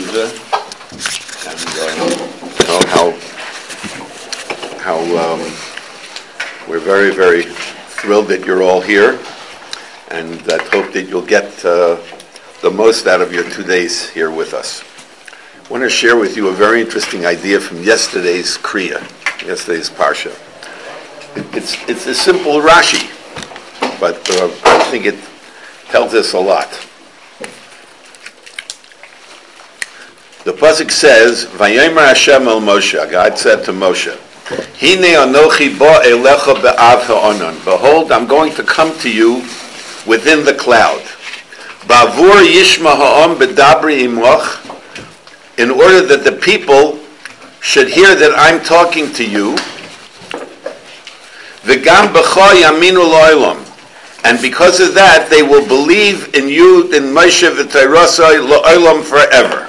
Yeshiva, and you know how we're very, very thrilled that you're all here, and I hope that you'll get the most out of your 2 days here with us. I want to share with you a very interesting idea from yesterday's Kriya, yesterday's Parsha. It's a simple Rashi, but I think it tells us a lot. The pasuk says, "Vayomer Hashem el Moshe." God said to Moshe, "Hine anochi bo elecha be'av ha'onon." Behold, I'm going to come to you within the cloud. Ba'avur yishma ha'om bedabri imoch, in order that the people should hear that I'm talking to you. V'gam b'cha yaminu lo'olam. And because of that, they will believe in you, in Moshe v'Torasai lo'olam forever.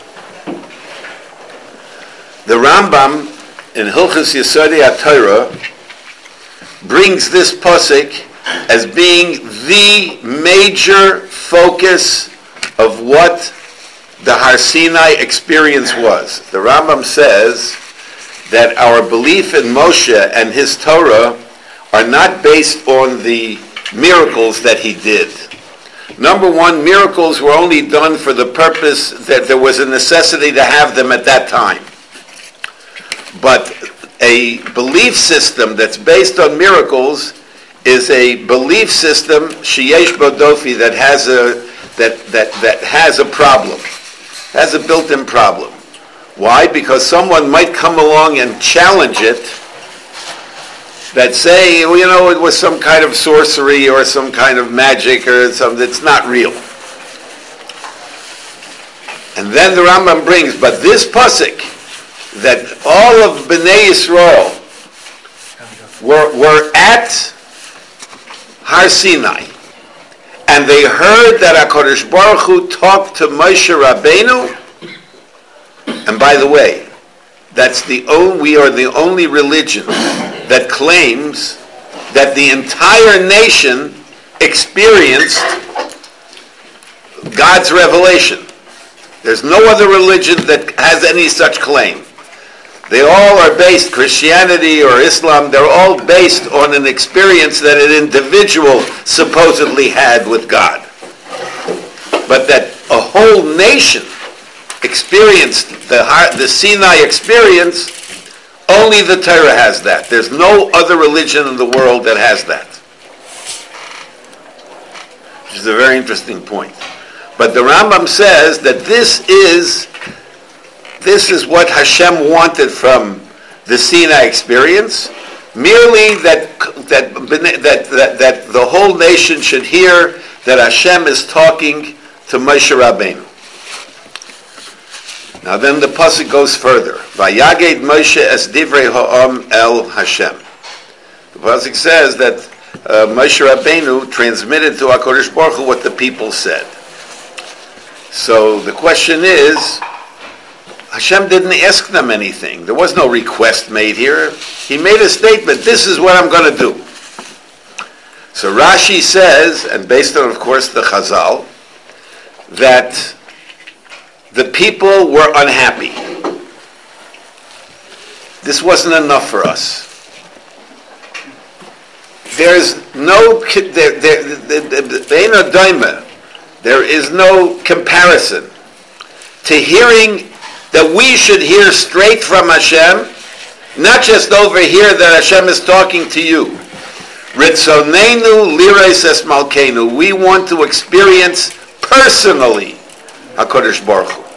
The Rambam in Hilchos Yesodei HaTorah brings this pasuk as being the major focus of what the Har Sinai experience was. The Rambam says that our belief in Moshe and his Torah are not based on the miracles that he did. Number one, miracles were only done for the purpose that there was a necessity to have them at that time. But a belief system that's based on miracles is a belief system sheyesh bo dofi that has a problem, has a built-in problem. Why? Because someone might come along and challenge it, that say, well, you know, it was some kind of sorcery or some kind of magic or something that's not real. And then the Rambam brings, but this pasuk, that all of Bnei Yisrael were at Har Sinai, and they heard that HaKadosh Baruch Hu talked to Moshe Rabbeinu. And by the way, we are the only religion that claims that the entire nation experienced God's revelation. There's no other religion that has any such claim. They all are based, Christianity or Islam, they're all based on an experience that an individual supposedly had with God. But that a whole nation experienced the Sinai experience, only the Torah has that. There's no other religion in the world that has that. Which is a very interesting point. But the Rambam says that this is what Hashem wanted from the Sinai experience, merely that the whole nation should hear that Hashem is talking to Moshe Rabbeinu. Now then the pasuk goes further. Vayaged Moshe es divrei ha'am el Hashem. The pasuk says that Moshe Rabbeinu transmitted to HaKadosh Baruch Hu what the people said. So the question is, Hashem didn't ask them anything. There was no request made here. He made a statement, this is what I'm going to do. So Rashi says, and based on, of course, the Chazal, that the people were unhappy. This wasn't enough for us. There is no comparison to hearing that we should hear straight from Hashem, not just over here that Hashem is talking to you. Ritzonenu lireis es malkeinu. We want to experience personally HaKadosh Baruch Hu.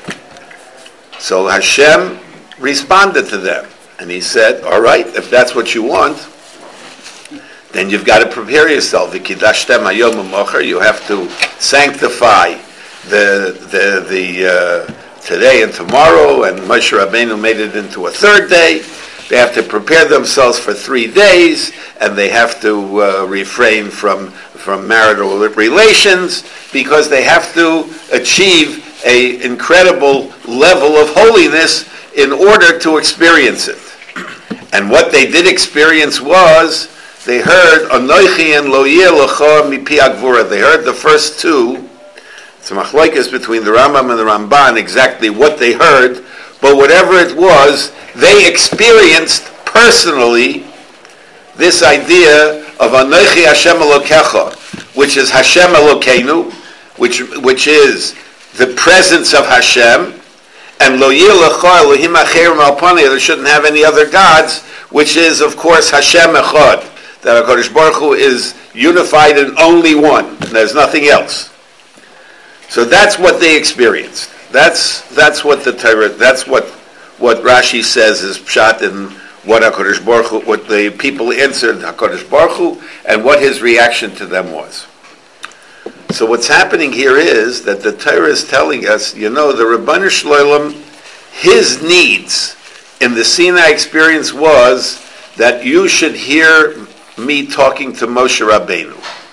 So Hashem responded to them, and he said, all right, if that's what you want, then you've got to prepare yourself. V'kidashtem hayom u'mocher. You have to sanctify the today and tomorrow, and Moshe Rabbeinu made it into a third day. They have to prepare themselves for 3 days, and they have to refrain from marital relations, because they have to achieve an incredible level of holiness in order to experience it. And what they did experience was, they heard Anochi and Lo Yeh Lecha Mipi Agvura. They heard the first two. It's a machlokes between the Rambam and the Ramban exactly what they heard, but whatever it was, they experienced personally this idea of Anochi Hashem Elokecha, which is Hashem Elokeinu, which is the presence of Hashem, and Lo Yeh Lecha Elohim Acherim Al Panei, there shouldn't have any other gods, which is, of course, Hashem Echad, that HaKadosh Baruch Hu is unified in only one. There's nothing else. So that's what they experienced. That's what the Torah. That's what Rashi says is pshat in what HaKadosh Baruch Hu, what the people answered HaKadosh Baruch Hu, and what his reaction to them was. So what's happening here is that the Torah is telling us, the Rebbeinu Shloim, his needs in the Sinai experience was that you should hear me talking to Moshe Rabbeinu.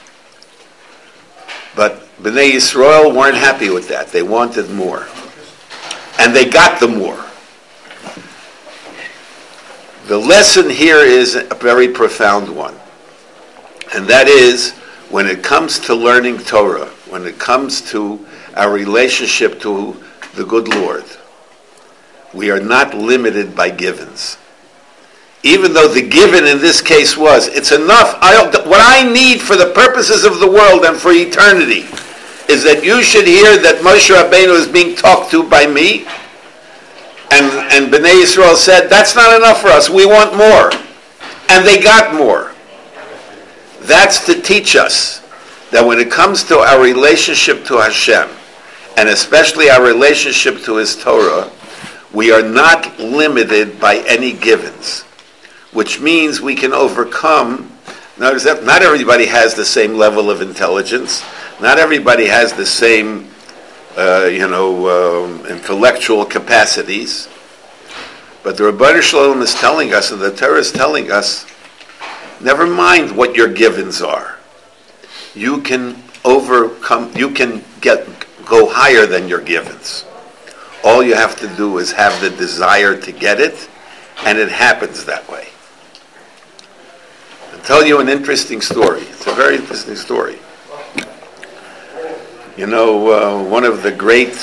But Bnei Yisrael weren't happy with that. They wanted more. And they got the more. The lesson here is a very profound one. And that is, when it comes to learning Torah, when it comes to our relationship to the good Lord, we are not limited by givens. Even though the given in this case was, it's enough, what I need for the purposes of the world and for eternity is that you should hear that Moshe Rabbeinu is being talked to by me. And Bnei Yisrael said, that's not enough for us, we want more. And they got more. That's to teach us that when it comes to our relationship to Hashem, and especially our relationship to His Torah, we are not limited by any givens, which means we can overcome. Notice that not everybody has the same level of intelligence, not everybody has the same intellectual capacities, but the Rebbeinu Shalom is telling us, and the Torah is telling us, never mind what your givens are. You can overcome, you can go higher than your givens. All you have to do is have the desire to get it, and it happens that way. I'll tell you an interesting story. It's a very interesting story. One of the great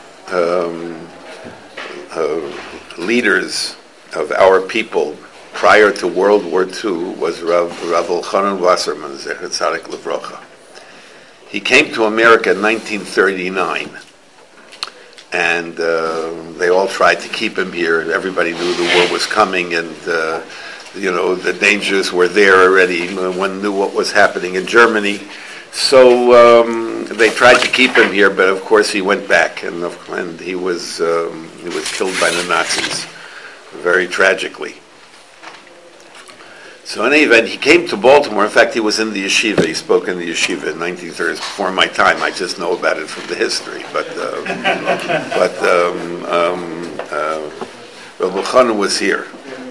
leaders of our people prior to World War II was Rav Elchanan Wasserman, Zecher Tzadik Livrocha. He came to America in 1939, and they all tried to keep him here. Everybody knew the war was coming, and the dangers were there already. One knew what was happening in Germany. So they tried to keep him here, but of course he went back, and he was killed by the Nazis, very tragically. So in any event, he came to Baltimore. In fact, he was in the yeshiva. He spoke in the yeshiva in 1930s, before my time. I just know about it from the history. But Rabbi Elchanan was here.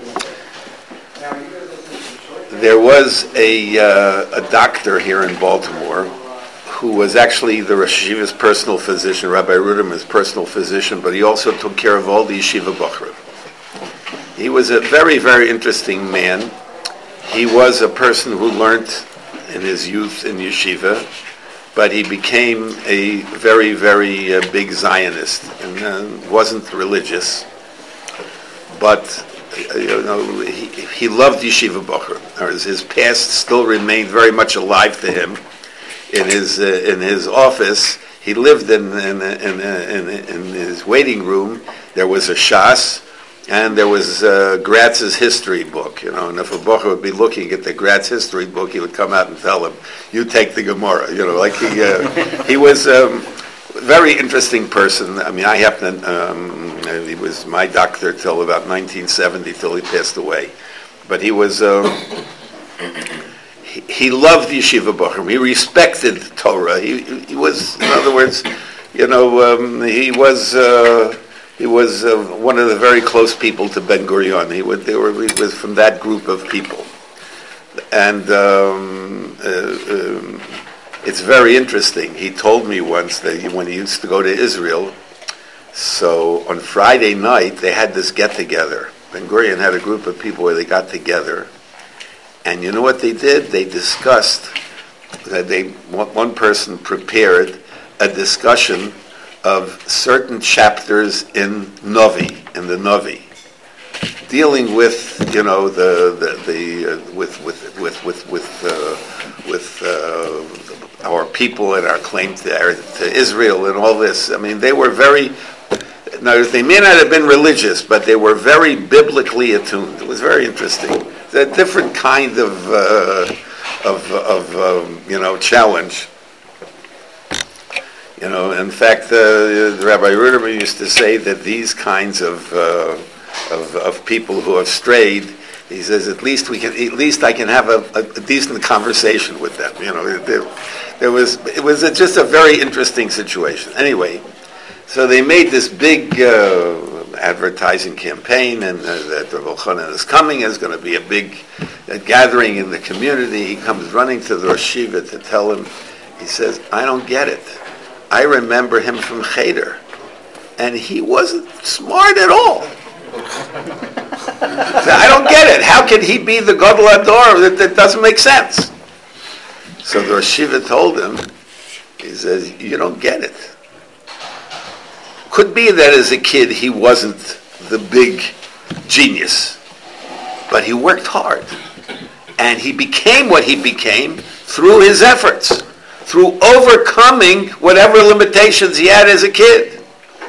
There was a doctor here in Baltimore who was actually the Rosh Yeshiva's personal physician, Rabbi Ruderman's personal physician, but he also took care of all the yeshiva bachrim. He was a very, very interesting man. He was a person who learned in his youth in yeshiva, but he became a very, very big Zionist and wasn't religious. But he loved yeshiva bachrim. His past still remained very much alive to him. In his office, he lived in his waiting room. There was a Shas, and there was Gratz's history book. And if a bacher would be looking at the Gratz history book, he would come out and tell him, "You take the Gemara." He was a very interesting person. I mean, I happened. He was my doctor till about 1970, till he passed away. But he was. He loved yeshiva bachrim. He respected Torah. He was, in other words, he was one of the very close people to Ben Gurion. He was from that group of people, and it's very interesting. He told me once that when he used to go to Israel, so on Friday night they had this get together. Ben Gurion had a group of people where they got together. And you know what they did? They discussed that one person prepared a discussion of certain chapters in the Novi, dealing with our people and our claim to Israel and all this. I mean, they were very. Now, they may not have been religious, but they were very biblically attuned. It was very interesting. It's a different kind of challenge. In fact, Rabbi Ruderman used to say that these kinds of people who have strayed, he says, at least I can have a decent conversation with them. It was just a very interesting situation. Anyway. So they made this big advertising campaign, and that Rav Elchanan is coming. There's going to be a big gathering in the community. He comes running to the Rosh Yeshiva to tell him. He says, "I don't get it. I remember him from Cheder, and he wasn't smart at all. So I don't get it. How can he be the Gadol Hador? That doesn't make sense." So the Rosh Yeshiva told him. He says, "You don't get it. Could be that as a kid he wasn't the big genius, but he worked hard. And he became what he became through his efforts, through overcoming whatever limitations he had as a kid.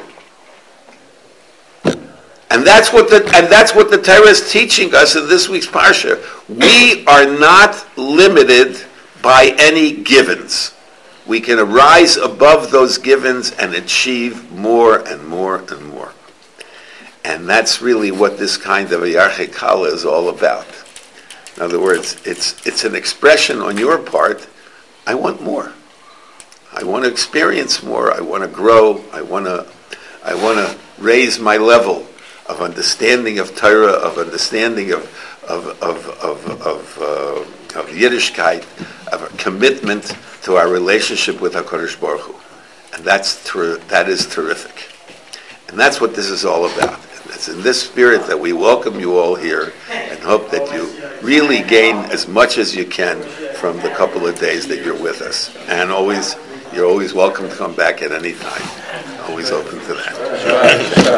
And that's what the Torah is teaching us in this week's Parsha. We are not limited by any givens. We can arise above those givens and achieve more and more and more. And that's really what this kind of a Yarchei Kala is all about. In other words, it's an expression on your part, I want more. I want to experience more. I want to grow. I want to raise my level of understanding of Torah, of understanding of Yiddishkeit, of a commitment to our relationship with HaKadosh Baruch Hu. And that is terrific. And that's what this is all about. And it's in this spirit that we welcome you all here and hope that you really gain as much as you can from the couple of days that you're with us. And you're always welcome to come back at any time. Always open to that.